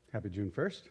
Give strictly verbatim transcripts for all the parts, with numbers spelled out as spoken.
Happy June first.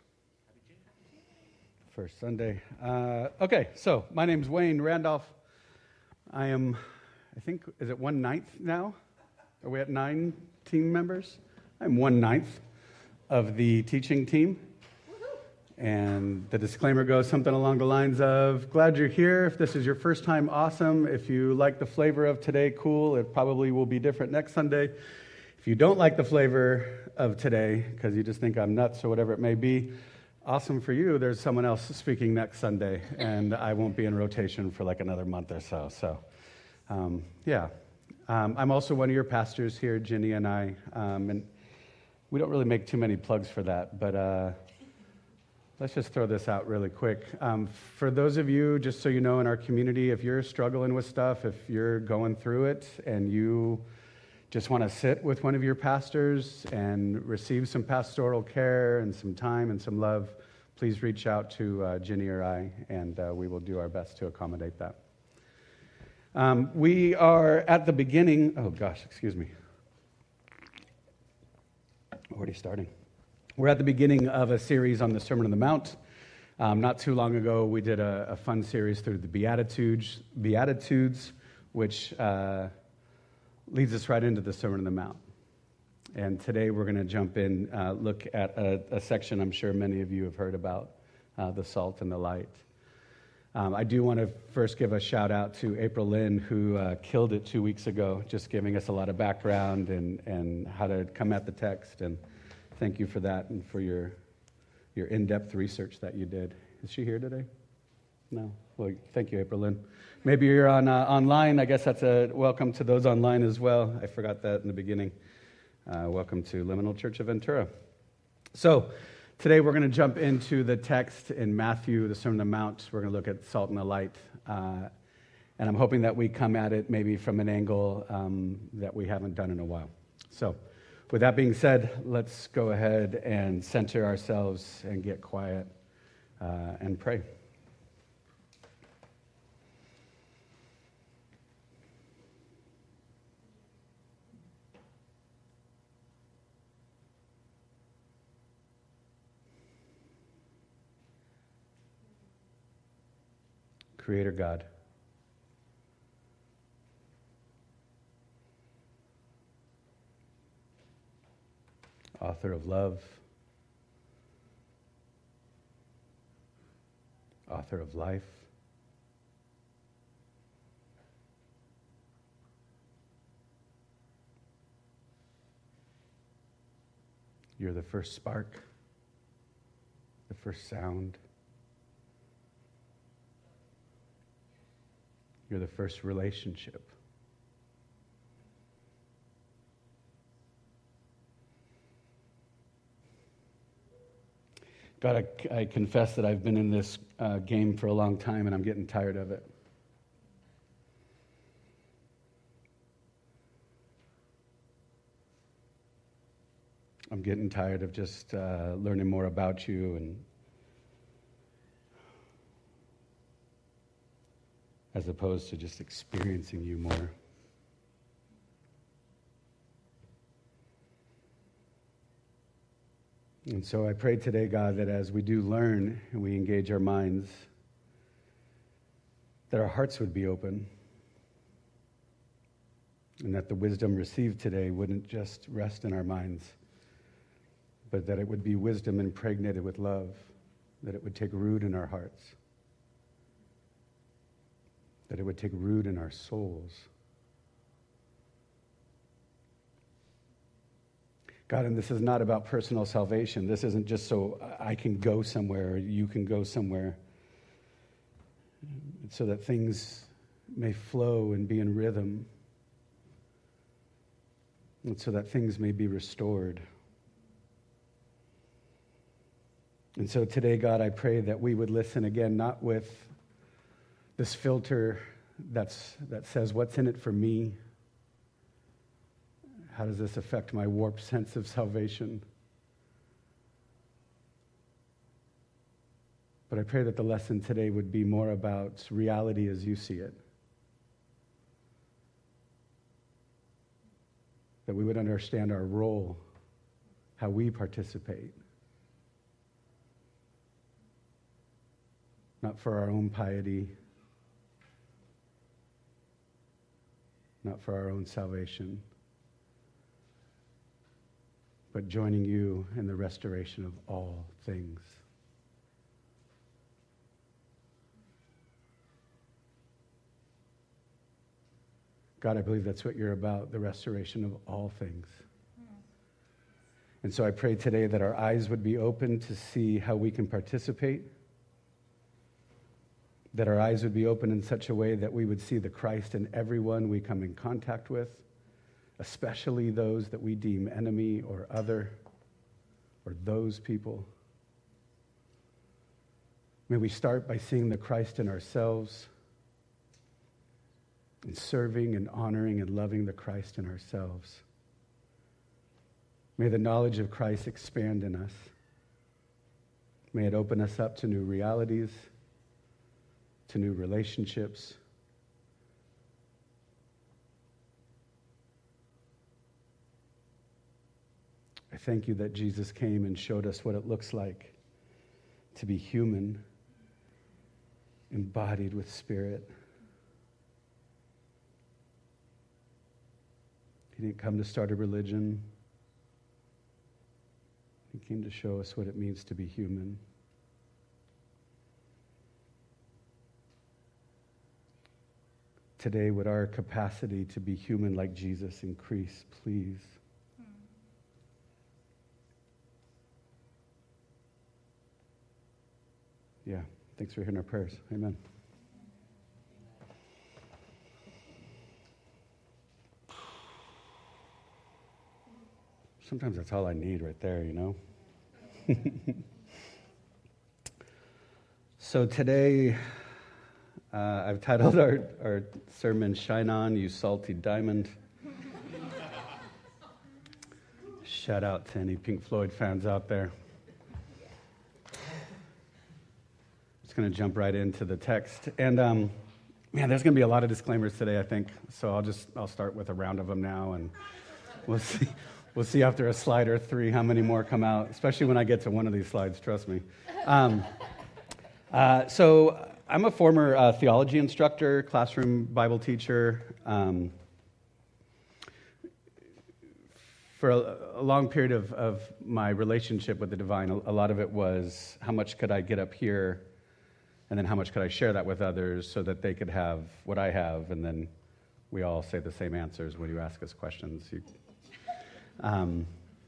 First Sunday. Uh, okay, so my name's Wayne Randolph. I am, I think, is it one ninth now? Are we at nine team members? I'm one ninth of the teaching team. And the disclaimer goes something along the lines of, glad you're here. If this is your first time, awesome. If you like the flavor of today, cool. It probably will be different next Sunday. If you don't like the flavor of today, because you just think I'm nuts or whatever it may be, awesome for you. There's someone else speaking next Sunday, and I won't be in rotation for like another month or so. So, um, yeah. Um, I'm also one of your pastors here, Ginny and I, um, and we don't really make too many plugs for that, but uh, let's just throw this out really quick. Um, for those of you, just so you know, in our community, if you're struggling with stuff, if you're going through it, and you just want to sit with one of your pastors and receive some pastoral care and some time and some love, please reach out to uh, Ginny or I, and uh, we will do our best to accommodate that. Um, we are at the beginning, oh gosh, excuse me. Already starting. We're at the beginning of a series on the Sermon on the Mount. Um, not too long ago, we did a, a fun series through the Beatitudes, Beatitudes, which uh, leads us right into the Sermon on the Mount. And today we're going to jump in, uh, look at a, a section I'm sure many of you have heard about, uh, the salt and the light. Um, I do want to first give a shout out to April Lynn, who uh, killed it two weeks ago, just giving us a lot of background and, and how to come at the text. And thank you for that and for your your in-depth research that you did. Is she here today? No? Well, thank you, April Lynn. Maybe you're on uh, online. I guess that's a welcome to those online as well. I forgot that in the beginning. Uh, welcome to Liminal Church of Ventura. So today we're going to jump into the text in Matthew, the Sermon on the Mount. We're going to look at salt and the light. Uh, and I'm hoping that we come at it maybe from an angle um, that we haven't done in a while. So with that being said, let's go ahead and center ourselves and get quiet uh, and pray. Creator God, author of love, author of life, you're the first spark, the first sound. You're the first relationship. God, I, I confess that I've been in this uh, game for a long time and I'm getting tired of it. I'm getting tired of just uh, learning more about you and as opposed to just experiencing you more. And so I pray today, God, that as we do learn and we engage our minds, that our hearts would be open, and that the wisdom received today wouldn't just rest in our minds, but that it would be wisdom impregnated with love, that it would take root in our hearts, that it would take root in our souls. God, and this is not about personal salvation. This isn't just so I can go somewhere or you can go somewhere. It's so that things may flow and be in rhythm. And so that things may be restored. And so today, God, I pray that we would listen again, not with this filter that's that says, what's in it for me? How does this affect my warped sense of salvation? But I pray that the lesson today would be more about reality as you see it. That we would understand our role, how we participate, not for our own piety, not for our own salvation, but joining you in the restoration of all things. God, I believe that's what you're about, the restoration of all things. And so I pray today that our eyes would be open to see how we can participate, that our eyes would be open in such a way that we would see the Christ in everyone we come in contact with, especially those that we deem enemy or other, or those people. May we start by seeing the Christ in ourselves, and serving and honoring and loving the Christ in ourselves. May the knowledge of Christ expand in us. May it open us up to new realities, to new relationships. I thank you that Jesus came and showed us what it looks like to be human, embodied with spirit. He didn't come to start a religion. He came to show us what it means to be human. Today, would our capacity to be human like Jesus increase, please? Yeah, thanks for hearing our prayers. Amen. Sometimes that's all I need right there, you know? So today, uh, I've titled our, our sermon, Shine On, You Salty Diamond. Shout out to any Pink Floyd fans out there. Just going to jump right into the text. And, um, man, there's going to be a lot of disclaimers today, I think. So I'll just, I'll start with a round of them now, and we'll see. We'll see after a slide or three how many more come out, especially when I get to one of these slides, trust me. Um, uh, so I'm a former uh, theology instructor, classroom Bible teacher. Um, for a, a long period of, of my relationship with the divine, a, a lot of it was how much could I get up here, and then how much could I share that with others so that they could have what I have, and then we all say the same answers when you ask us questions. You, Um,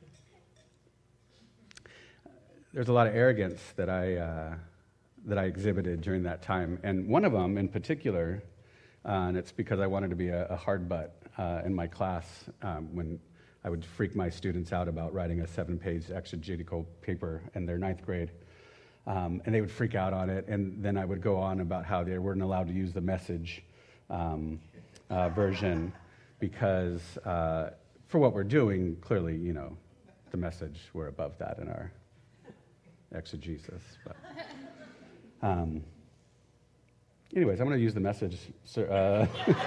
there's a lot of arrogance that I uh, that I exhibited during that time, and one of them in particular, uh, and it's because I wanted to be a, a hard butt uh, in my class um, when I would freak my students out about writing a seven-page exegetical paper in their ninth grade, um, and they would freak out on it, and then I would go on about how they weren't allowed to use the Message um, uh, version because. Uh, For what we're doing, clearly, you know, the Message, we're above that in our exegesis. But, um, anyways, I'm going to use the Message. So, uh,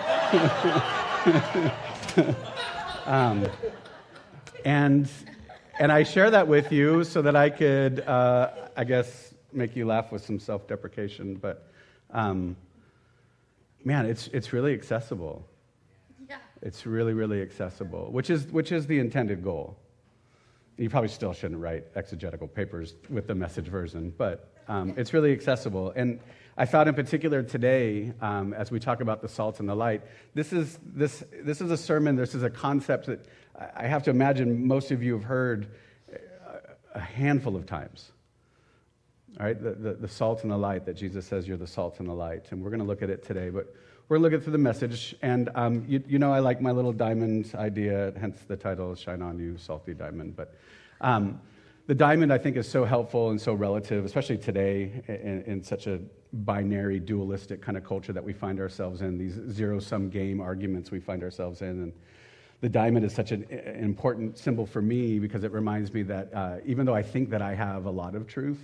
um, and and I share that with you so that I could, uh, I guess, make you laugh with some self-deprecation. But, um, man, it's it's really accessible. It's really, really accessible, which is which is the intended goal. You probably still shouldn't write exegetical papers with the Message version, but um, it's really accessible. And I thought in particular today, um, as we talk about the salt and the light, this is this this is a sermon, this is a concept that I have to imagine most of you have heard a handful of times. All right, the, the, the salt and the light, that Jesus says you're the salt and the light. And we're going to look at it today, but we're looking through the Message, and um, you, you know I like my little diamond idea, hence the title, Shine On You, Salty Diamond. But um, the diamond, I think, is so helpful and so relative, especially today in, in such a binary, dualistic kind of culture that we find ourselves in, these zero-sum game arguments we find ourselves in. And the diamond is such an, an important symbol for me because it reminds me that uh, even though I think that I have a lot of truth,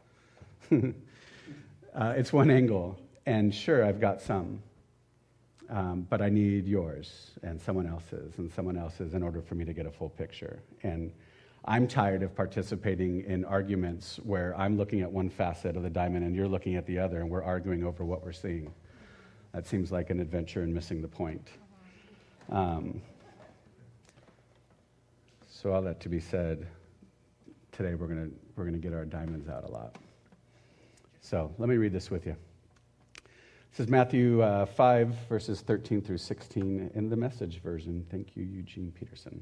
uh, it's one angle, and sure, I've got some. Um, but I need yours and someone else's and someone else's in order for me to get a full picture. And I'm tired of participating in arguments where I'm looking at one facet of the diamond and you're looking at the other, and we're arguing over what we're seeing. That seems like an adventure and missing the point. Um, so all that to be said, today we're going to we're going to get our diamonds out a lot. So let me read this with you. This is Matthew uh, five, verses thirteen through sixteen in the Message version. Thank you, Eugene Peterson.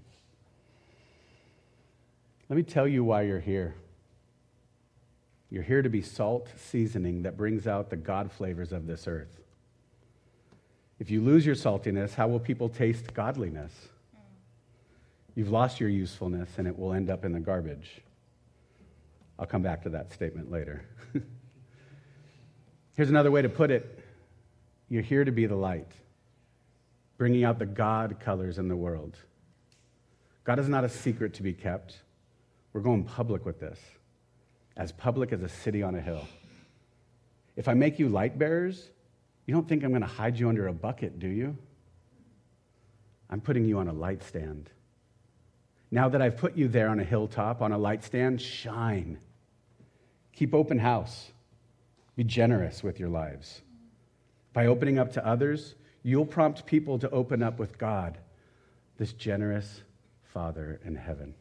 Let me tell you why you're here. You're here to be salt seasoning that brings out the God flavors of this earth. If you lose your saltiness, how will people taste godliness? You've lost your usefulness, and it will end up in the garbage. I'll come back to that statement later. Here's another way to put it. You're here to be the light, bringing out the God colors in the world. God is not a secret to be kept. We're going public with this, as public as a city on a hill. If I make you light bearers, you don't think I'm going to hide you under a bucket, do you? I'm putting you on a light stand. Now that I've put you there on a hilltop, on a light stand, shine. Keep open house. Be generous with your lives. By opening up to others, you'll prompt people to open up with God, this generous Father in heaven.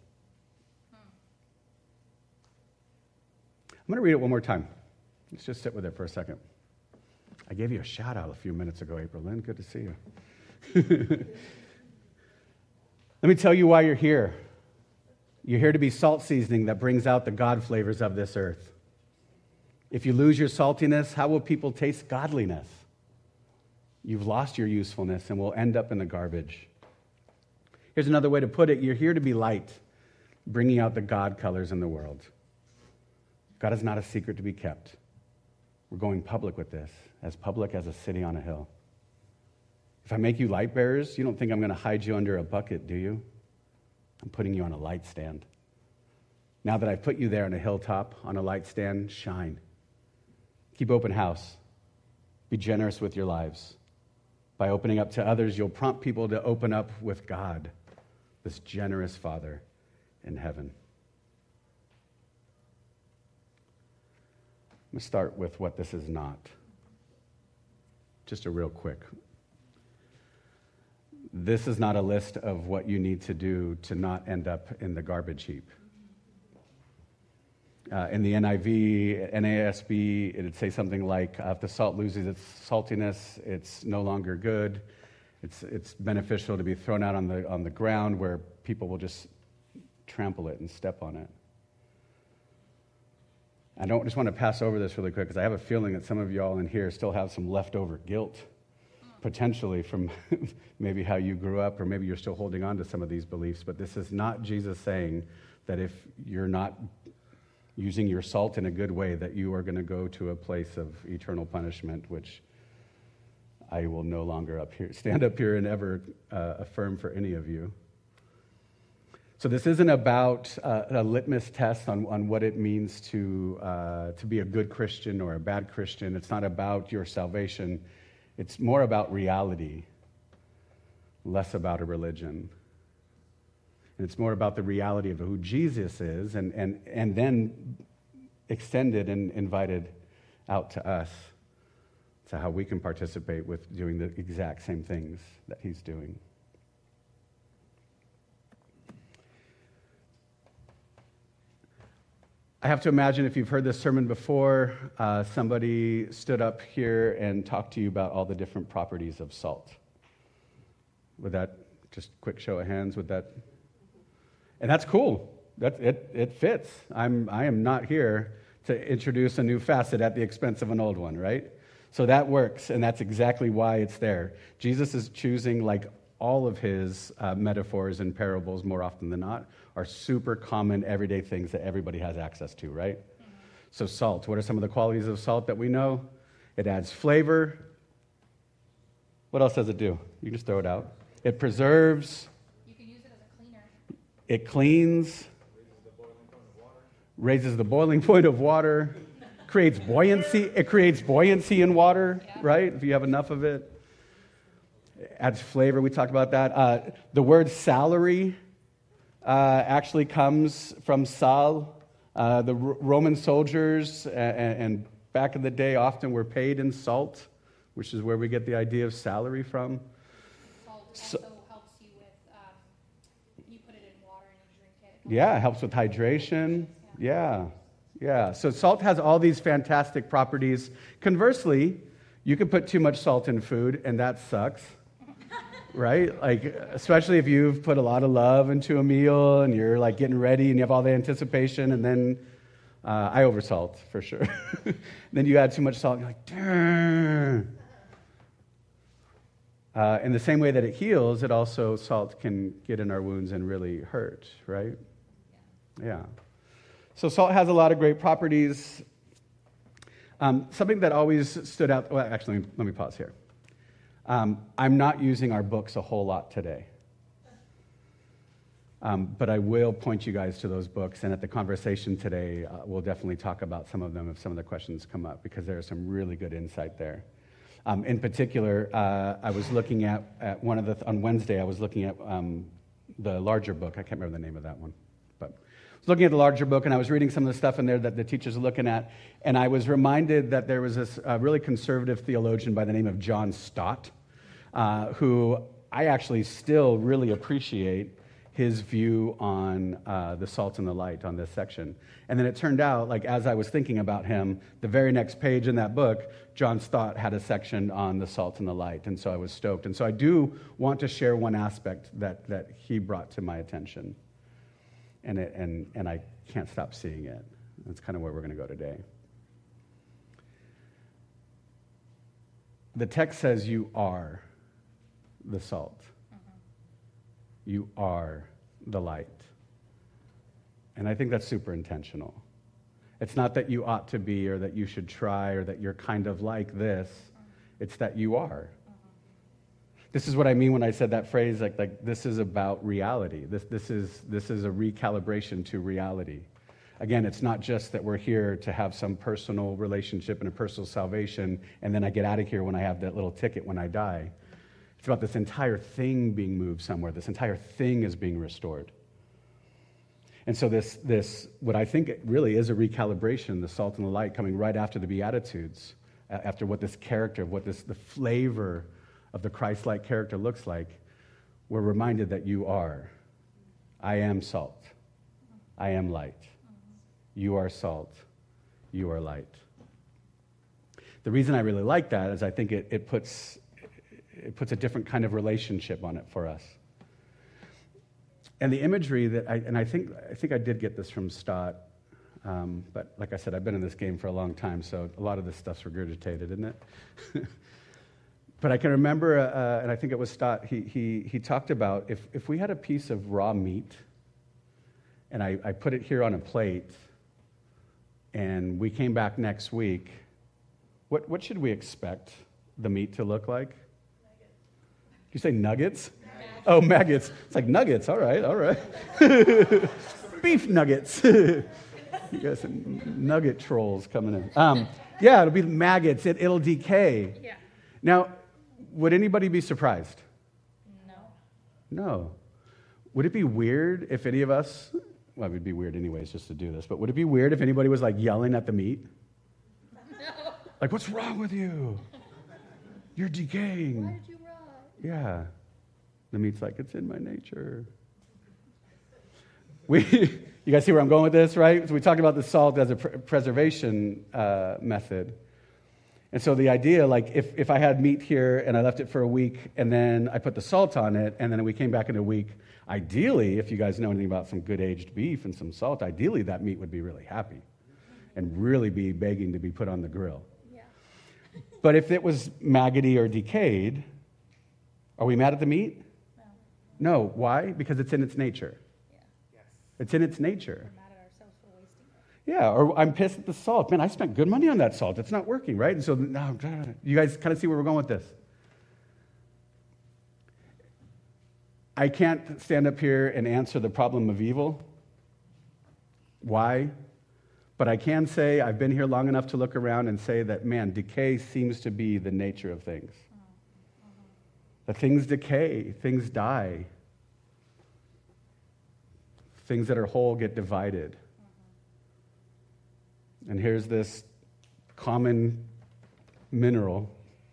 I'm going to read it one more time. Let's just sit with it for a second. I gave you a shout out a few minutes ago, April Lynn. Good to see you. Let me tell you why you're here. You're here to be salt seasoning that brings out the God flavors of this earth. If you lose your saltiness, how will people taste godliness? You've lost your usefulness and will end up in the garbage. Here's another way to put it. You're here to be light, bringing out the God colors in the world. God is not a secret to be kept. We're going public with this, as public as a city on a hill. If I make you light bearers, you don't think I'm going to hide you under a bucket, do you? I'm putting you on a light stand. Now that I've put you there on a hilltop, on a light stand, shine. Keep open house. Be generous with your lives. By opening up to others, you'll prompt people to open up with God, this generous Father in heaven. I'm going to start with what this is not. Just a real quick. This is not a list of what you need to do to not end up in the garbage heap. Uh, in the N I V, N A S B, it would say something like, uh, if the salt loses its saltiness, it's no longer good. It's it's beneficial to be thrown out on the on the ground where people will just trample it and step on it. I don't just want to pass over this really quick because I have a feeling that some of y'all in here still have some leftover guilt, potentially from maybe how you grew up, or maybe you're still holding on to some of these beliefs. But this is not Jesus saying that if you're not using your salt in a good way, that you are going to go to a place of eternal punishment, which I will no longer up here, stand up here and ever uh, affirm for any of you. So this isn't about uh, a litmus test on, on what it means to uh, to be a good Christian or a bad Christian. It's not about your salvation. It's more about reality, less about a religion. And it's more about the reality of who Jesus is, and, and, and then extended and invited out to us, to how we can participate with doing the exact same things that he's doing. I have to imagine, if you've heard this sermon before, uh, somebody stood up here and talked to you about all the different properties of salt. Would that, just quick show of hands, would that? And that's cool. That, it, it fits. I'm, I am not here to introduce a new facet at the expense of an old one, right? So that works, and that's exactly why it's there. Jesus is choosing, like all of his uh, metaphors and parables, more often than not, are super common everyday things that everybody has access to, right? Mm-hmm. So salt, what are some of the qualities of salt that we know? It adds flavor. What else does it do? You can just throw it out. It preserves. You can use it as a cleaner. It cleans. Raises the boiling point of water. Creates buoyancy. It creates buoyancy in water, yeah. Right? If you have enough of it. It adds flavor. We talked about that. Uh, the word salary uh, actually comes from sal. Uh, the R- Roman soldiers and, and back in the day often were paid in salt, which is where we get the idea of salary from. Salt So, also helps you with, um, you put it in water and you drink it. It helps yeah, it you- helps with hydration. Yeah, yeah. So salt has all these fantastic properties. Conversely, you can put too much salt in food, and that sucks. Right? Like, especially if you've put a lot of love into a meal and you're like getting ready and you have all the anticipation, and then uh, I oversalt for sure. Then you add too much salt, and you're like, darn. Uh, in the same way that it heals, it also, salt can get in our wounds and really hurt, right? Yeah. So salt has a lot of great properties. Um, something that always stood out, well, actually, let me pause here. Um, I'm not using our books a whole lot today. Um, but I will point you guys to those books, and at the conversation today, uh, we'll definitely talk about some of them if some of the questions come up, because there is some really good insight there. Um, in particular, uh, I was looking at, at one of the, on Wednesday, I was looking at um, the larger book. I can't remember the name of that one. But I was looking at the larger book, and I was reading some of the stuff in there that the teachers are looking at, and I was reminded that there was this uh, really conservative theologian by the name of John Stott, uh, who I actually still really appreciate his view on uh, the salt and the light on this section. And then it turned out, like as I was thinking about him, the very next page in that book, John Stott had a section on the salt and the light, and so I was stoked. And so I do want to share one aspect that, that he brought to my attention, and, it, and, and I can't stop seeing it. That's kind of where we're going to go today. The text says you are the salt. You are the light. And I think that's super intentional. It's not that you ought to be or that you should try or that you're kind of like this. It's that you are. This is what I mean when I said that phrase, like, like this is about reality. This, this, is, this is a recalibration to reality. Again, it's not just that we're here to have some personal relationship and a personal salvation, and then I get out of here when I have that little ticket when I die. It's about this entire thing being moved somewhere. This entire thing is being restored. And so this, this what I think it really is a recalibration, the salt and the light coming right after the Beatitudes, after what this character, what this the flavor of the Christ-like character looks like. We're reminded that you are. I am salt. I am light. You are salt. You are light. The reason I really like that is I think it, it puts... It puts a different kind of relationship on it for us. And the imagery that I, and I think I think I did get this from Stott, um, but like I said, I've been in this game for a long time, so a lot of this stuff's regurgitated, isn't it? But I can remember, uh, and I think it was Stott, he, he, he talked about if, if we had a piece of raw meat, and I, I put it here on a plate, and we came back next week, what, what should we expect the meat to look like? You say nuggets? Maggots. Oh, maggots. It's like nuggets. All right, all right. Beef nuggets. You got some nugget trolls coming in. Um, yeah, it'll be maggots. It, it'll decay. Yeah. Now, would anybody be surprised? No. No. Would it be weird if any of us, well, it would be weird anyways just to do this, but would it be weird if anybody was like yelling at the meat? No. Like, what's wrong with you? You're decaying. Why did you rot? Yeah. The meat's like, it's in my nature. We, you guys see where I'm going with this, right? So we talked about the salt as a pr- preservation uh, method. And so the idea, like, if, if I had meat here and I left it for a week and then I put the salt on it and then we came back in a week, ideally, if you guys know anything about some good aged beef and some salt, ideally that meat would be really happy and really be begging to be put on the grill. Yeah. But if it was maggoty or decayed, are we mad at the meat? No. No. Why? Because it's in its nature. Yeah. Yes. It's in its nature. We're mad at ourselves for wasting it. Yeah, or I'm pissed at the salt. Man, I spent good money on that salt. It's not working, right? And so now, you guys kind of see where we're going with this. I can't stand up here and answer the problem of evil. Why? But I can say I've been here long enough to look around and say that, man, decay seems to be the nature of things. That things decay, things die. Things that are whole get divided. And here's this common mineral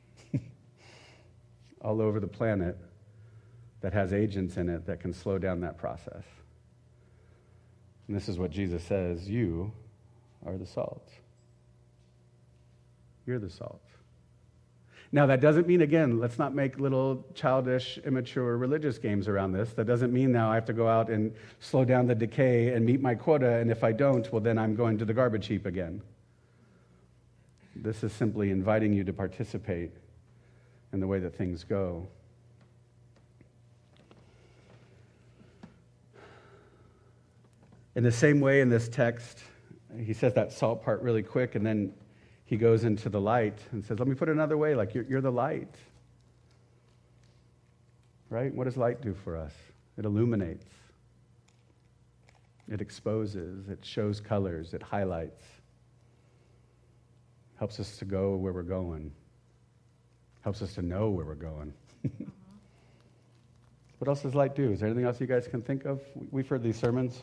all over the planet that has agents in it that can slow down that process. And this is what Jesus says, you are the salt. You're the salt. Now, that doesn't mean, again, let's not make little childish, immature religious games around this. That doesn't mean now I have to go out and slow down the decay and meet my quota, and if I don't, well, then I'm going to the garbage heap again. This is simply inviting you to participate in the way that things go. In the same way in this text, he says that salt part really quick, and then he goes into the light and says, let me put it another way, like you're, you're the light. Right? What does light do for us? It illuminates. It exposes. It shows colors. It highlights. Helps us to go where we're going. Helps us to know where we're going. What else does light do? Is there anything else you guys can think of? We've heard these sermons.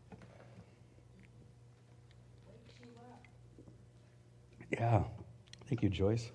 Yeah. Thank you, Joyce.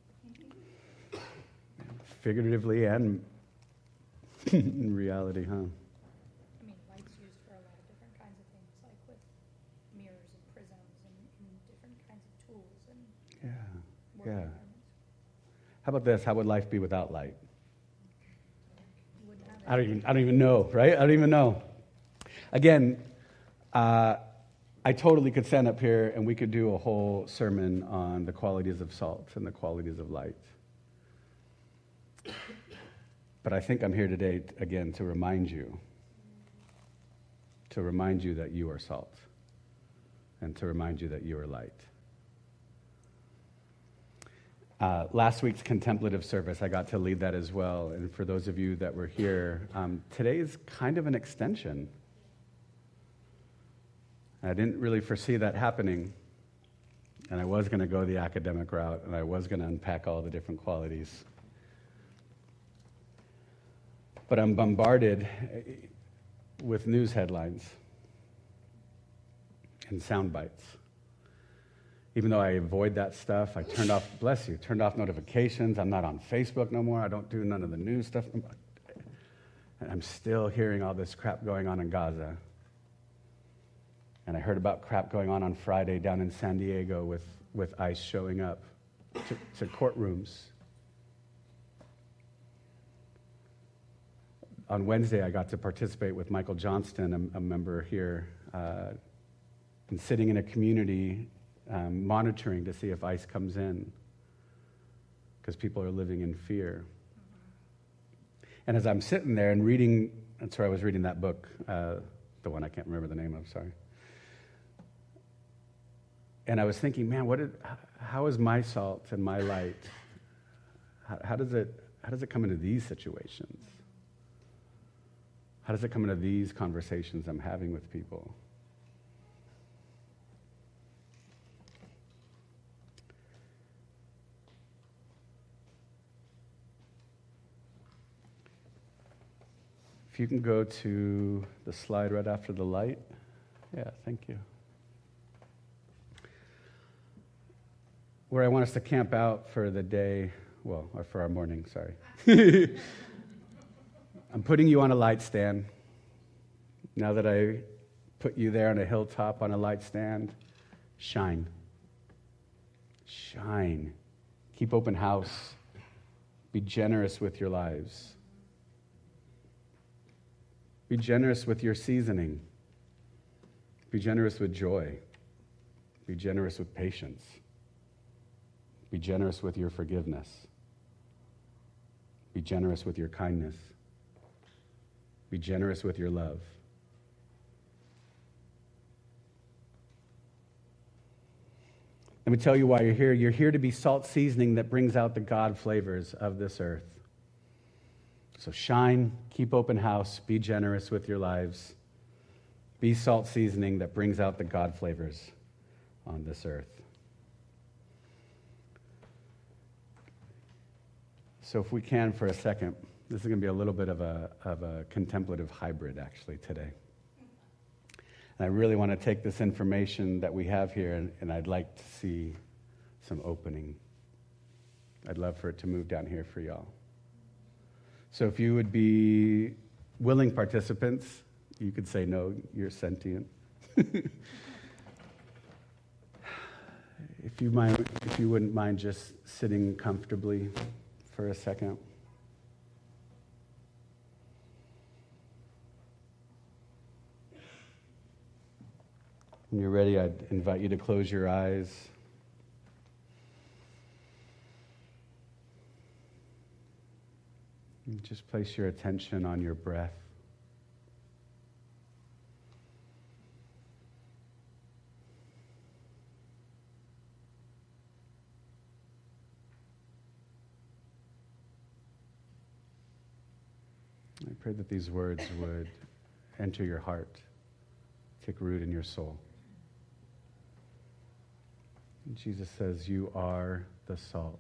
Figuratively and in reality, huh? I mean, light's used for a lot of different kinds of things, like with mirrors and prisms and, and different kinds of tools and Yeah. work Yeah. environments. How about this? How would life be without light? You wouldn't have I don't even, I don't even know, right? I don't even know. Again, uh, I totally could stand up here and we could do a whole sermon on the qualities of salt and the qualities of light. But I think I'm here today, again, to remind you, to remind you that you are salt and to remind you that you are light. Uh, last week's contemplative service, I got to lead that as well. And for those of you that were here, um, today is kind of an extension. I didn't really foresee that happening, and I was going to go the academic route, and I was going to unpack all the different qualities. But I'm bombarded with news headlines and sound bites. Even though I avoid that stuff, I turned off, bless you, turned off notifications. I'm not on Facebook no more. I don't do none of the news stuff. And I'm still hearing all this crap going on in Gaza. And I heard about crap going on on Friday down in San Diego with, with ICE showing up to, to courtrooms. On Wednesday, I got to participate with Michael Johnston, a, a member here, uh, and sitting in a community um, monitoring to see if ICE comes in because people are living in fear. And as I'm sitting there and reading, that's where I was reading that book, uh, the one I can't remember the name of, sorry. And I was thinking, man, what did, how is my salt and my light, how, how does it, how does it come into these situations? How does it come into these conversations I'm having with people? If you can go to the slide right after the light. Yeah, thank you. Where I want us to camp out for the day, well, or for our morning, sorry. I'm putting you on a light stand. Now that I put you there on a hilltop on a light stand, shine. Shine. Keep open house. Be generous with your lives. Be generous with your seasoning. Be generous with joy. Be generous with patience. Be generous with your forgiveness. Be generous with your kindness. Be generous with your love. Let me tell you why you're here. You're here to be salt seasoning that brings out the God flavors of this earth. So shine, keep open house, be generous with your lives. Be salt seasoning that brings out the God flavors on this earth. So if we can for a second, this is going to be a little bit of a, of a contemplative hybrid actually today. And I really want to take this information that we have here, and, and I'd like to see some opening. I'd love for it to move down here for y'all. So if you would be willing participants, you could say no, you're sentient. If you mind, if you wouldn't mind just sitting comfortably for a second. When you're ready, I'd invite you to close your eyes. And just place your attention on your breath. I pray that these words would enter your heart, take root in your soul. And Jesus says, you are the salt.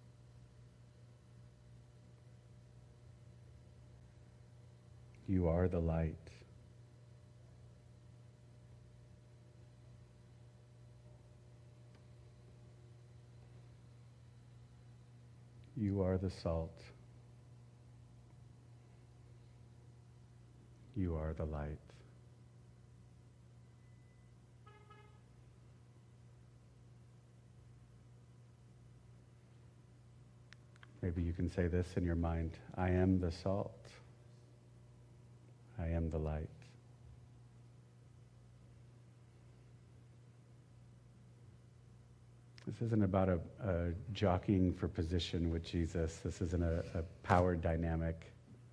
You are the light. You are the salt. You are the light. Maybe you can say this in your mind. I am the salt. I am the light. This isn't about a, a jockeying for position with Jesus. This isn't a, a power dynamic.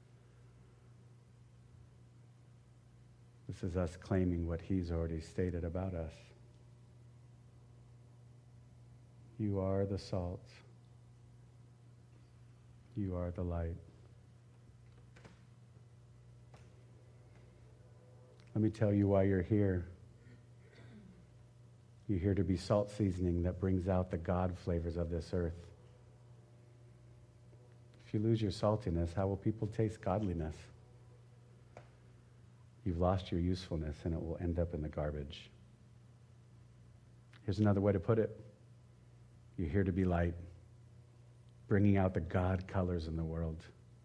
This is us claiming what he's already stated about us. You are the salt. You are the light. Let me tell you why you're here. You're here to be salt seasoning that brings out the God flavors of this earth. If you lose your saltiness, how will people taste godliness? You've lost your usefulness, and it will end up in the garbage. Here's another way to put it. You're here to be light, bringing out the God colors in the world.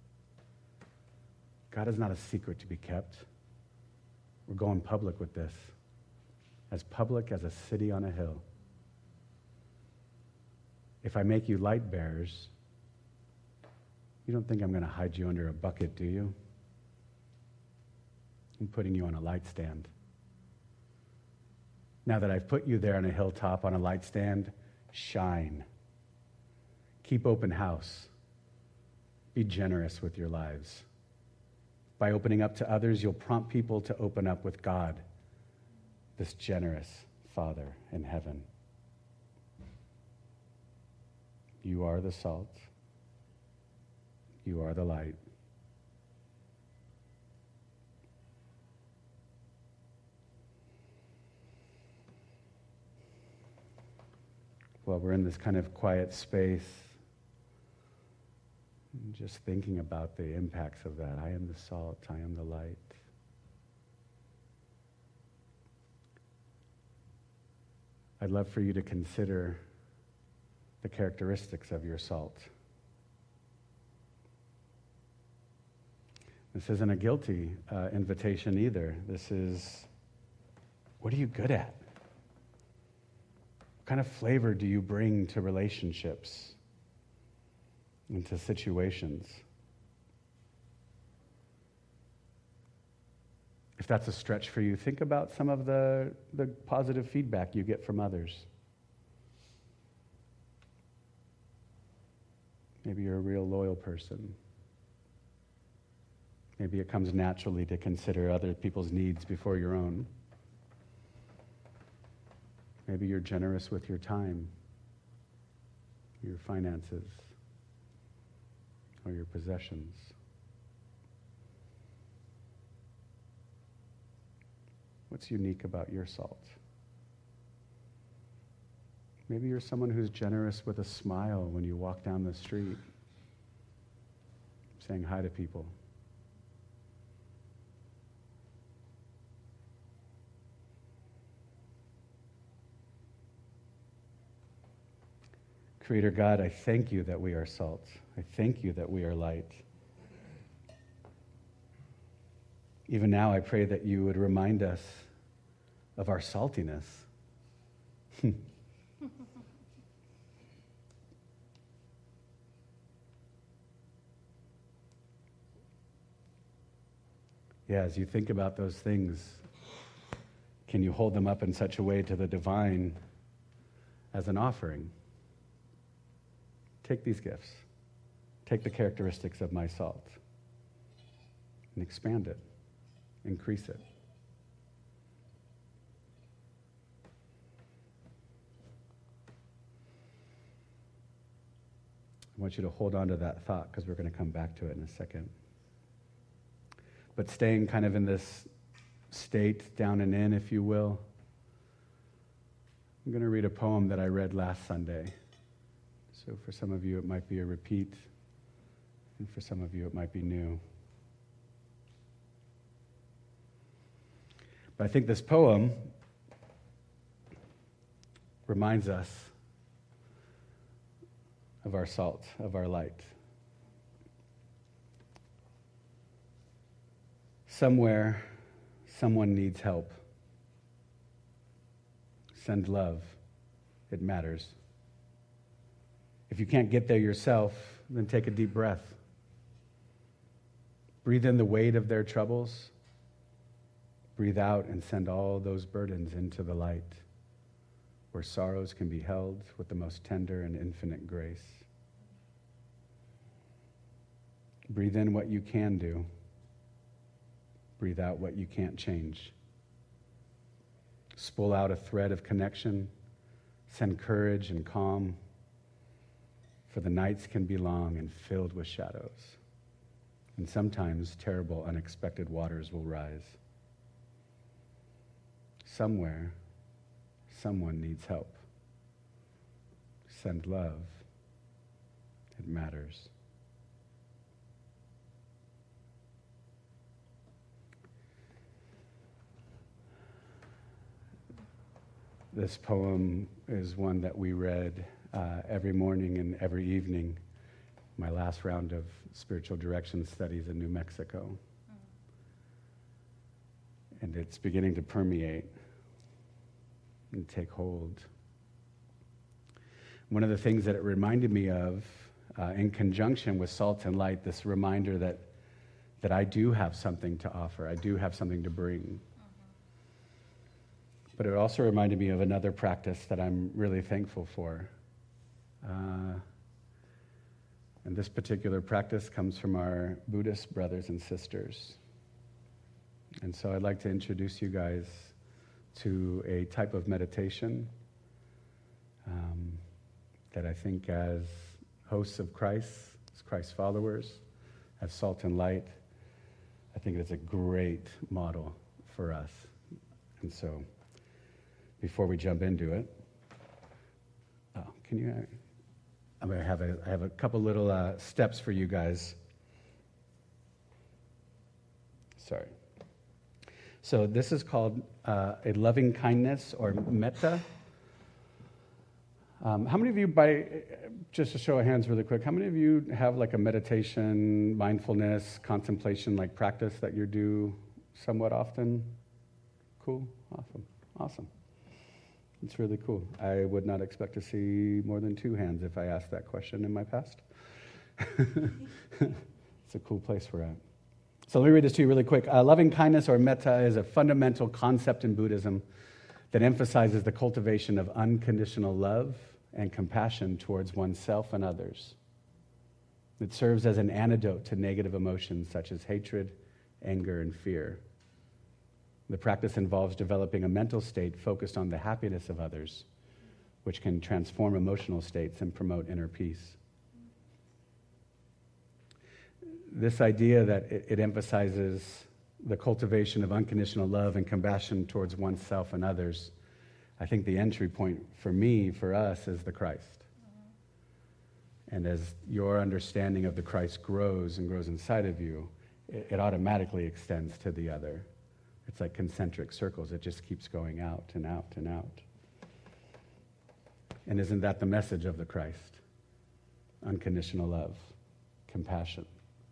God is not a secret to be kept. We're going public with this, as public as a city on a hill. If I make you light bearers, you don't think I'm going to hide you under a bucket, do you? I'm putting you on a light stand. Now that I've put you there on a hilltop on a light stand, shine. Keep open house. Be generous with your lives. By opening up to others, you'll prompt people to open up with God, this generous Father in heaven. You are the salt. You are the light. Well, we're in this kind of quiet space, just thinking about the impacts of that. I am the salt, I am the light. I'd love for you to consider the characteristics of your salt. This isn't a guilty uh, invitation either. This is, what are you good at? What kind of flavor do you bring to relationships, into situations? If that's a stretch for you, think about some of the, the positive feedback you get from others. Maybe you're a real loyal person. Maybe it comes naturally to consider other people's needs before your own. Maybe you're generous with your time, your finances, or your possessions. What's unique about your salt? Maybe you're someone who's generous with a smile when you walk down the street, saying hi to people. Creator God, I thank you that we are salt. I thank you that we are light. Even now, I pray that you would remind us of our saltiness. Yeah, as you think about those things, can you hold them up in such a way to the divine as an offering? Take these gifts. Take the characteristics of my salt and expand it, increase it. I want you to hold on to that thought because we're going to come back to it in a second. But staying kind of in this state, down and in, if you will, I'm going to read a poem that I read last Sunday. So for some of you, it might be a repeat, and for some of you, it might be new. But I think this poem reminds us of our salt, of our light. Somewhere, someone needs help. Send love. It matters. If you can't get there yourself, then take a deep breath. Breathe in the weight of their troubles. Breathe out and send all those burdens into the light, where sorrows can be held with the most tender and infinite grace. Breathe in what you can do. Breathe out what you can't change. Spool out a thread of connection. Send courage and calm. For the nights can be long and filled with shadows. And sometimes terrible, unexpected waters will rise. Somewhere, someone needs help. Send love. It matters. This poem is one that we read uh, every morning and every evening, my last round of spiritual direction studies in New Mexico. Mm. And it's beginning to permeate and take hold. One of the things that it reminded me of, uh, in conjunction with salt and light, this reminder that, that I do have something to offer, I do have something to bring. But it also reminded me of another practice that I'm really thankful for. Uh, and this particular practice comes from our Buddhist brothers and sisters. And so I'd like to introduce you guys to a type of meditation um, that I think, as hosts of Christ, as Christ followers, as salt and light, I think it's a great model for us. And so, before we jump into it, oh, can you? I'm gonna have a. I have a couple little uh, steps for you guys. Sorry. So this is called uh, a loving kindness or metta. Um, how many of you, by just a show of hands, really quick, how many of you have like a meditation, mindfulness, contemplation, like practice that you do somewhat often? Cool. Awesome. Awesome. It's really cool. I would not expect to see more than two hands if I asked that question in my past. It's a cool place we're at. So let me read this to you really quick. Uh, loving kindness or metta is a fundamental concept in Buddhism that emphasizes the cultivation of unconditional love and compassion towards oneself and others. It serves as an antidote to negative emotions such as hatred, anger, and fear. The practice involves developing a mental state focused on the happiness of others, which can transform emotional states and promote inner peace. This idea that it, it emphasizes the cultivation of unconditional love and compassion towards oneself and others, I think the entry point for me, for us, is the Christ. Mm-hmm. And as your understanding of the Christ grows and grows inside of you, it, it automatically extends to the other. It's like concentric circles. It just keeps going out and out and out. And isn't that the message of the Christ? unconditional love, compassion.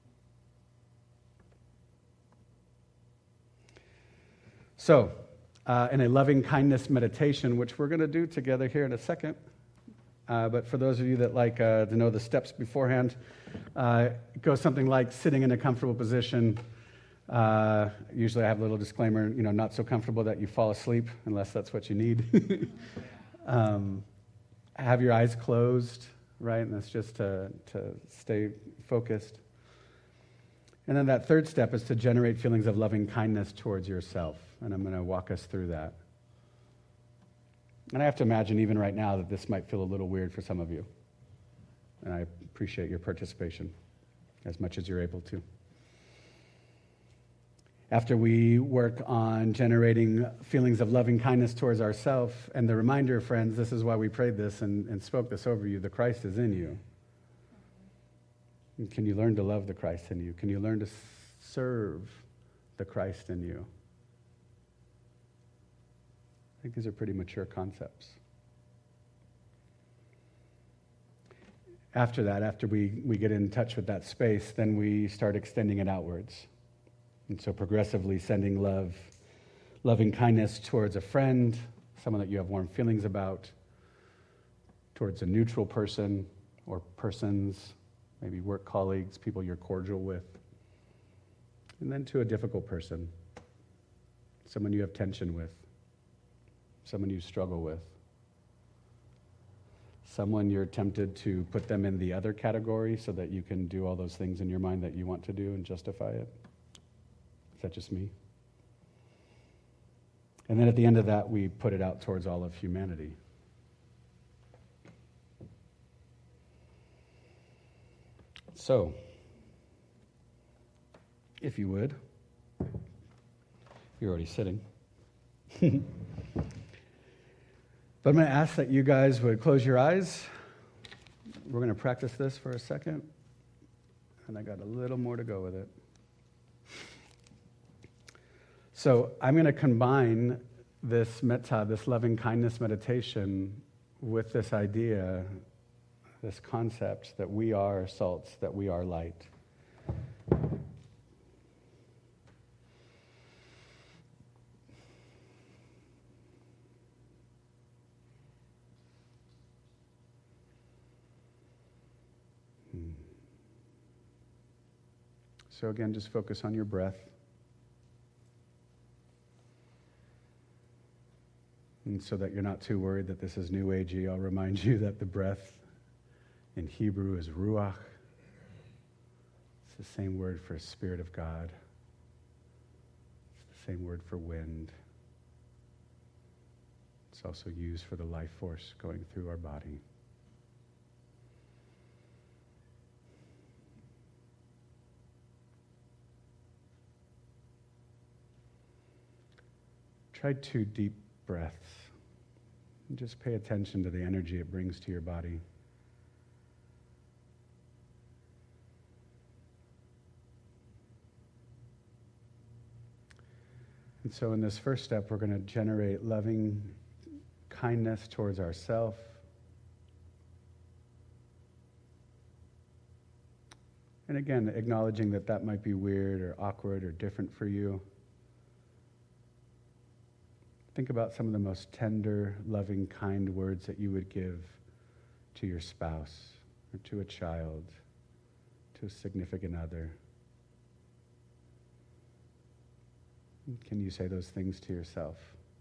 So, uh, in a loving kindness meditation, which we're going to do together here in a second, uh, but for those of you that like uh, to know the steps beforehand, uh, it goes something like sitting in a comfortable position. Uh, usually I have a little disclaimer, you know, not so comfortable that you fall asleep, unless that's what you need. um, have your eyes closed, right? And that's just to, to stay focused. And then that third step is to generate feelings of loving kindness towards yourself. And I'm going to walk us through that. And I have to imagine even right now that this might feel a little weird for some of you. And I appreciate your participation as much as you're able to. After we work on generating feelings of loving kindness towards ourselves, and the reminder, friends, this is why we prayed this and, and spoke this over you, the Christ is in you. And can you learn to love the Christ in you? Can you learn to serve the Christ in you? I think these are pretty mature concepts. After that, after we, we get in touch with that space, then we start extending it outwards. And so progressively sending love, loving kindness towards a friend, someone that you have warm feelings about, towards a neutral person or persons, maybe work colleagues, people you're cordial with, and then to a difficult person, someone you have tension with, someone you struggle with, someone you're tempted to put them in the other category so that you can do all those things in your mind that you want to do and justify it. Is that just me? And then at the end of that, we put it out towards all of humanity. So, if you would, you're already sitting. But I'm going to ask that you guys would close your eyes. We're going to practice this for a second. And I got a little more to go with it. So I'm going to combine this metta, this loving kindness meditation, with this idea, this concept that we are salts, that we are light. Hmm. So again, just focus on your breath. And so that you're not too worried that this is new agey, I'll remind you that the breath in Hebrew is ruach. It's the same word for Spirit of God. It's the same word for wind. It's also used for the life force going through our body. Try two deep breaths. And just pay attention to the energy it brings to your body. And so in this first step, we're going to generate loving kindness towards ourselves. And again, acknowledging that that might be weird or awkward or different for you. Think about some of the most tender, loving, kind words that you would give to your spouse or to a child, to a significant other. Can you say those things to yourself?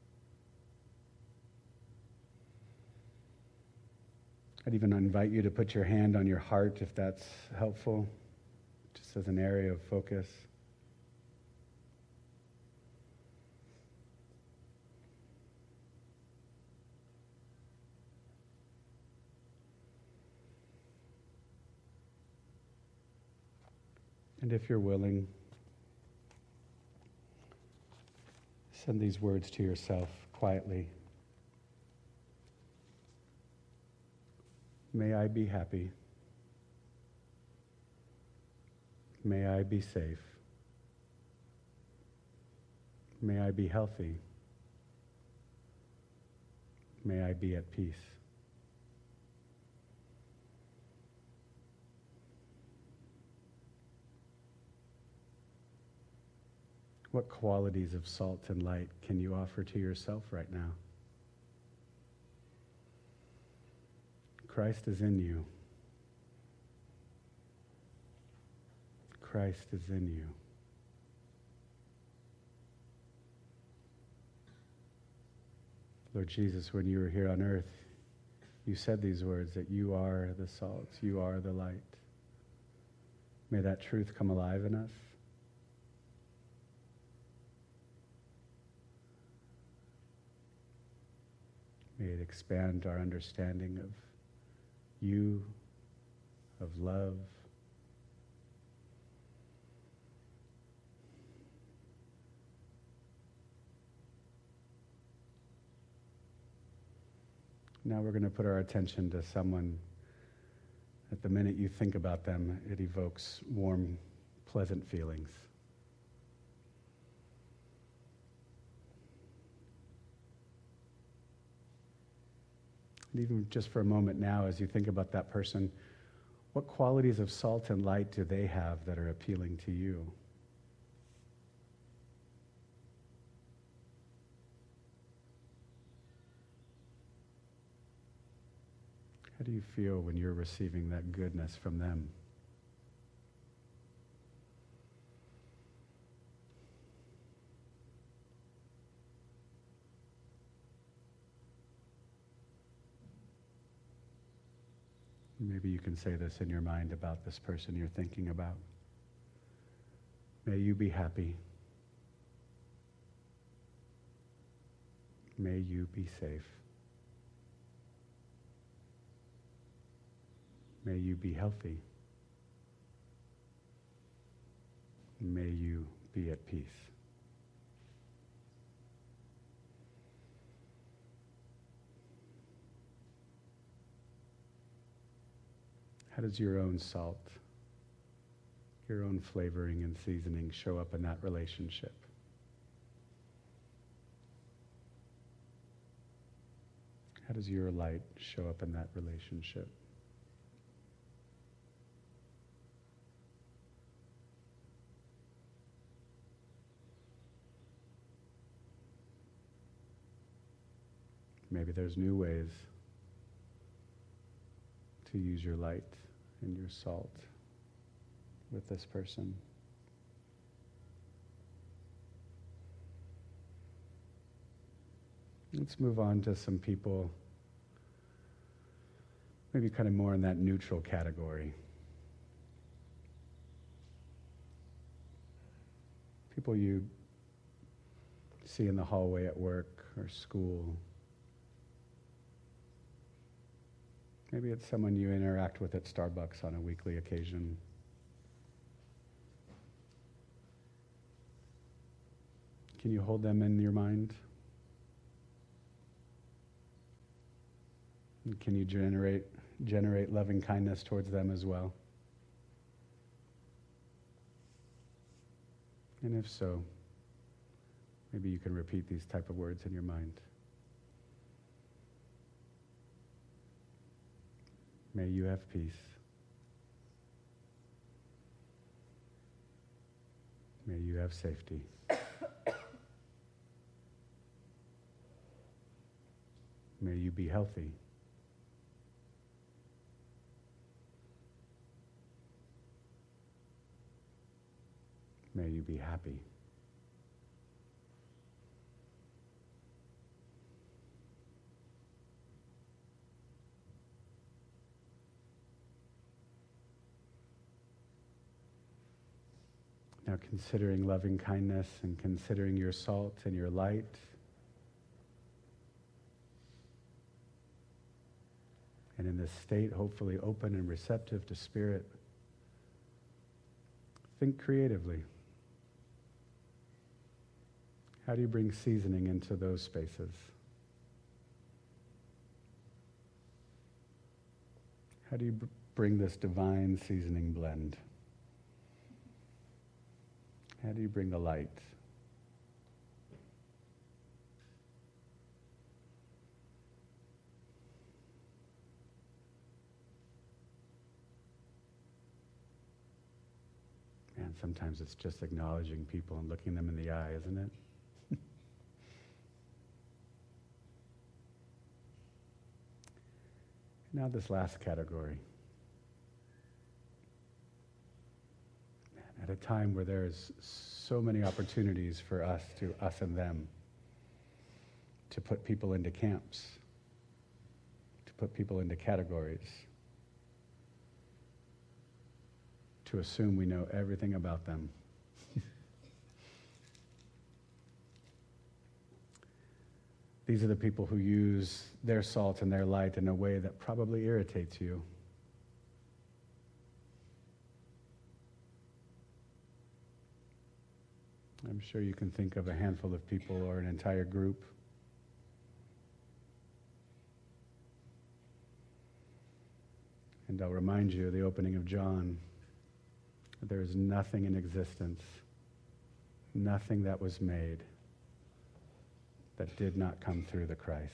I'd even invite you to put your hand on your heart if that's helpful, just as an area of focus. And if you're willing, send these words to yourself quietly. May I be happy. May I be safe. May I be healthy. May I be at peace. What qualities of salt and light can you offer to yourself right now? Christ is in you. Christ is in you. Lord Jesus, when you were here on earth, you said these words, that you are the salt, you are the light. May that truth come alive in us. May it expand our understanding of you, of love. Now we're going to put our attention to someone that the minute you think about them, it evokes warm, pleasant feelings. And even just for a moment now, as you think about that person, what qualities of salt and light do they have that are appealing to you? How do you feel when you're receiving that goodness from them? Maybe you can say this in your mind about this person you're thinking about. May you be happy. May you be safe. May you be healthy. May you be at peace. How does your own salt, your own flavoring and seasoning show up in that relationship? How does your light show up in that relationship? Maybe there's new ways to use your light and your salt with this person. Let's move on to some people, maybe kind of more in that neutral category. People you see in the hallway at work or school. Maybe it's someone you interact with at Starbucks on a weekly occasion. Can you hold them in your mind? And can you generate generate loving kindness towards them as well? And if so, maybe you can repeat these type of words in your mind. May you have peace. May you have safety. May you be healthy. May you be happy. Now, considering loving kindness and considering your salt and your light, and in this state, hopefully open and receptive to Spirit, think creatively. How do you bring seasoning into those spaces? How do you b- bring this divine seasoning blend? How do you bring the light? Man, Man, sometimes it's just acknowledging people and looking them in the eye, isn't it? Now this last category. Man, at a time where there's so many opportunities for us to, us and them, to put people into camps, to put people into categories, to assume we know everything about them. These are the people who use their salt and their light in a way that probably irritates you. I'm sure you can think of a handful of people or an entire group. And I'll remind you of the opening of John. There is nothing in existence, nothing that was made that did not come through the Christ.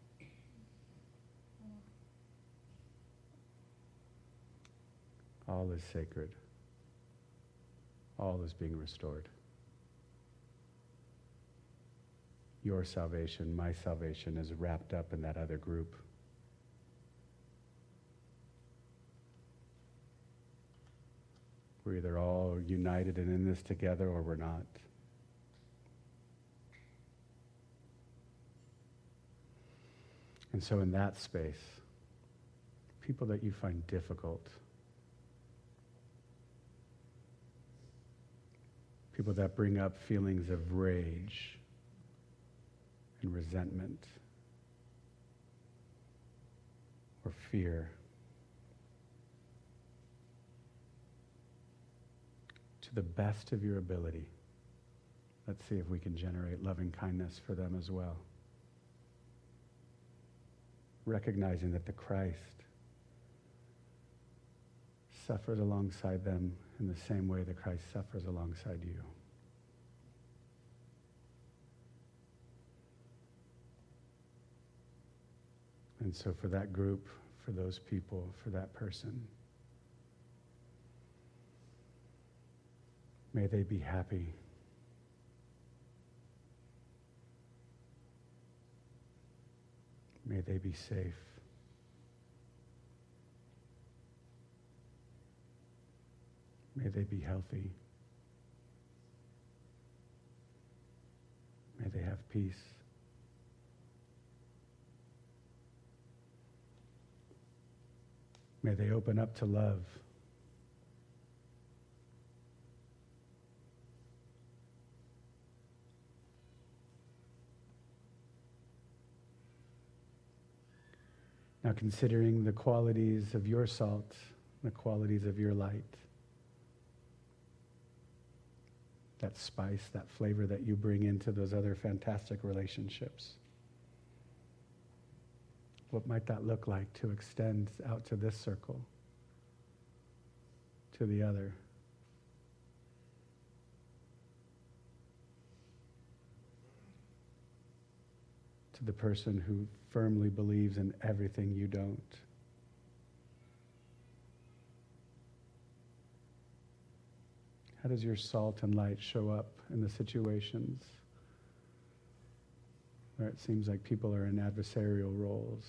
All is sacred. All is being restored. Your salvation, my salvation, is wrapped up in that other group. We're either all united and in this together or we're not. And so in that space, people that you find difficult, people that bring up feelings of rage and resentment or fear, to the best of your ability, let's see if we can generate loving kindness for them as well. Recognizing that the Christ suffered alongside them in the same way that Christ suffers alongside you. And so for that group, for those people, for that person, may they be happy. May they be safe. May they be healthy. May they have peace. May they open up to love. Now, considering the qualities of your salt, the qualities of your light, that spice, that flavor that you bring into those other fantastic relationships, what might that look like to extend out to this circle, to the other? To the person who firmly believes in everything you don't. How does your salt and light show up in the situations where it seems like people are in adversarial roles?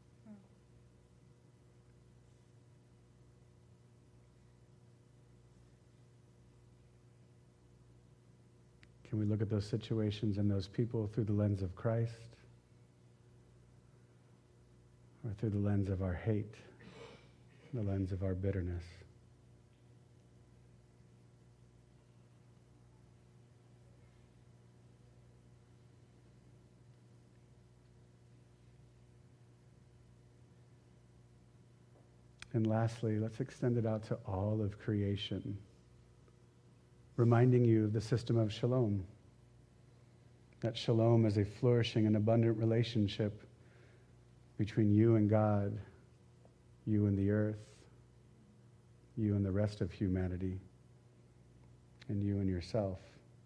Can we look at those situations and those people through the lens of Christ? Or through the lens of our hate, the lens of our bitterness? And lastly, let's extend it out to all of creation, reminding you of the system of shalom. That shalom is a flourishing and abundant relationship between you and God, you and the earth, you and the rest of humanity, and you and yourself.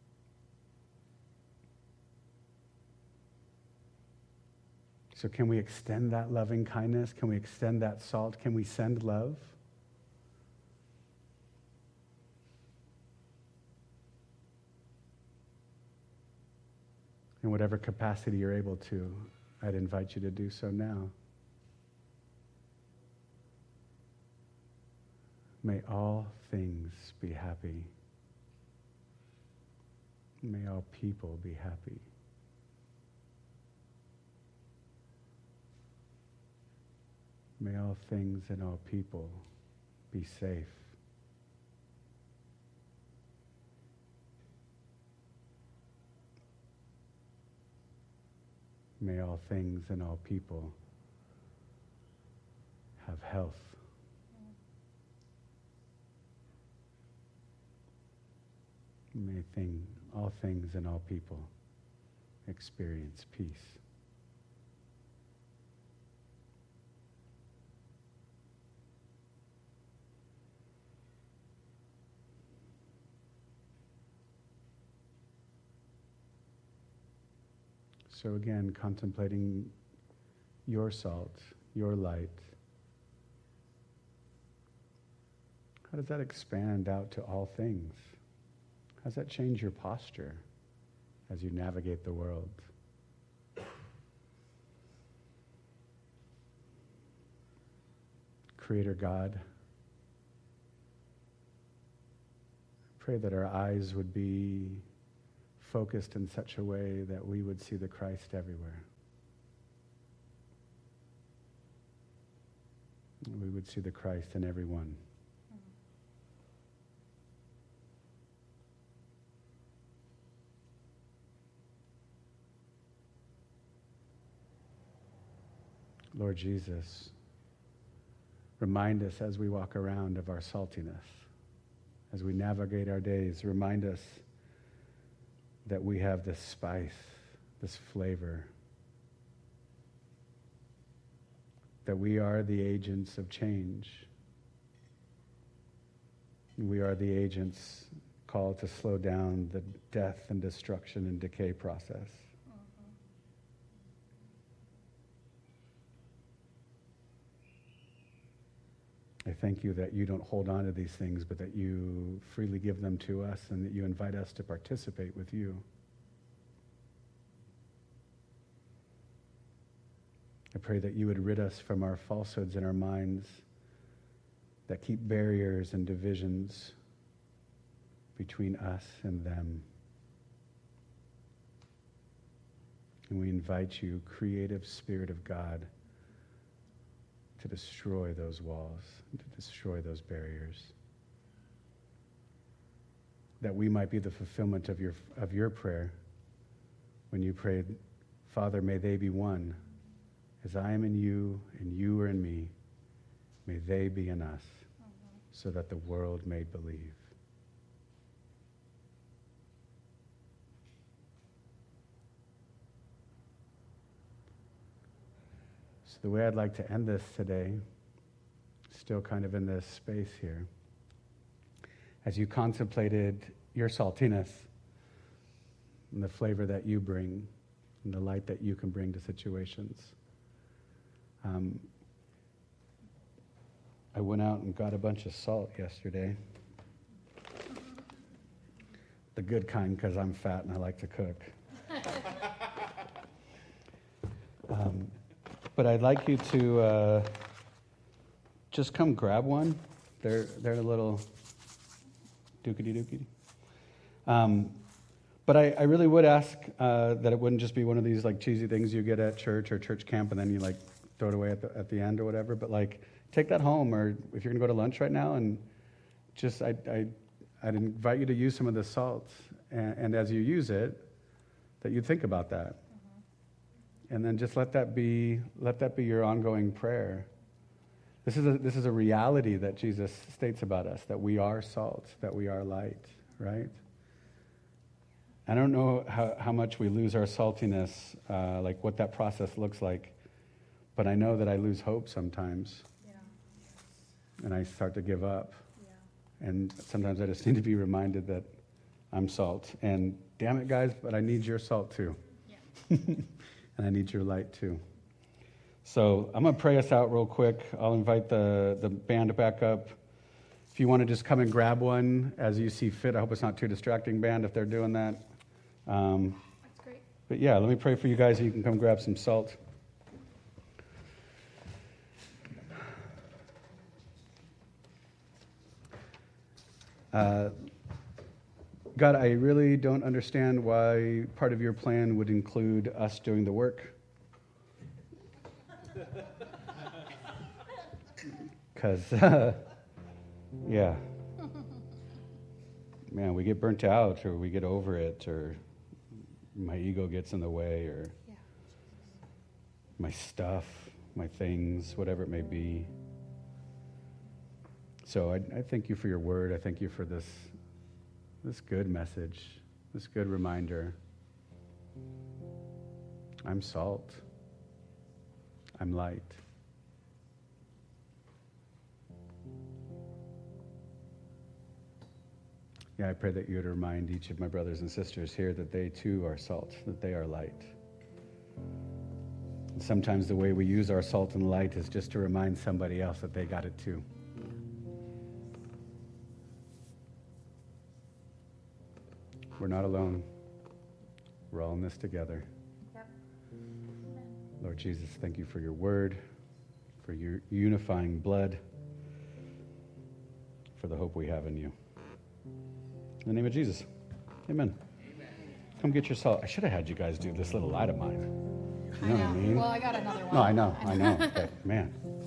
So can we extend that loving kindness? Can we extend that salt? Can we send love? In whatever capacity you're able to, I'd invite you to do so now. May all things be happy. May all people be happy. May all things and all people be safe. May all things and all people have health. May thing, all things and all people experience peace. So again, contemplating your salt, your light. How does that expand out to all things? How does that change your posture as you navigate the world? Creator God, I pray that our eyes would be focused in such a way that we would see the Christ everywhere. We would see the Christ in everyone. Lord Jesus, remind us as we walk around of our saltiness. As we navigate our days, remind us that we have this spice, this flavor, that we are the agents of change. We are the agents called to slow down the death and destruction and decay process. I thank you that you don't hold on to these things, but that you freely give them to us and that you invite us to participate with you. I pray that you would rid us from our falsehoods in our minds that keep barriers and divisions between us and them. And we invite you, creative Spirit of God, to destroy those walls, to destroy those barriers. That we might be the fulfillment of your, of your prayer when you prayed, Father, may they be one. As I am in you and you are in me, may they be in us, mm-hmm. so that the world may believe. So the way I'd like to end this today, still kind of in this space here, as you contemplated your saltiness and the flavor that you bring and the light that you can bring to situations. Um, I went out and got a bunch of salt yesterday. The good kind, because I'm fat and I like to cook. um, But I'd like you to uh, just come grab one. They're they're a little dookity dookity. Um, but I, I really would ask uh, that it wouldn't just be one of these like cheesy things you get at church or church camp and then you like throw it away at the at the end or whatever. But like take that home, or if you're gonna go to lunch right now, and just I I I'd invite you to use some of the salt, and, and as you use it, that you think about that. And then just let that be let that be your ongoing prayer. This is a, this is a reality that Jesus states about us, that we are salt, that we are light, right? I don't know how, how much we lose our saltiness, uh, like what that process looks like, but I know that I lose hope sometimes. Yeah. And I start to give up. Yeah. And sometimes I just need to be reminded that I'm salt. And damn it, guys, but I need your salt too. Yeah. And I need your light too. So I'm going to pray us out real quick. I'll invite the, the band back up. If you want to just come and grab one as you see fit. I hope it's not too distracting, band, if they're doing that. Um, That's great. But yeah, let me pray for you guys, and you can come grab some salt. Uh, God, I really don't understand why part of your plan would include us doing the work. Because, uh, yeah. Man, we get burnt out, or we get over it, or my ego gets in the way, or Yeah. my stuff, my things, whatever it may be. So I, I thank you for your word. I thank you for this, this good message, this good reminder. I'm salt. I'm light. Yeah, I pray that you would remind each of my brothers and sisters here that they too are salt, that they are light. And sometimes the way we use our salt and light is just to remind somebody else that they got it too. We're not alone. We're all in this together. Yep. Lord Jesus, thank you for your word, for your unifying blood, for the hope we have in you. In the name of Jesus, amen. Amen. Come get your salt. I should have had you guys do this little light of mine. You know, I know. what I mean? Well, I got another one. No, I know, I know. But man,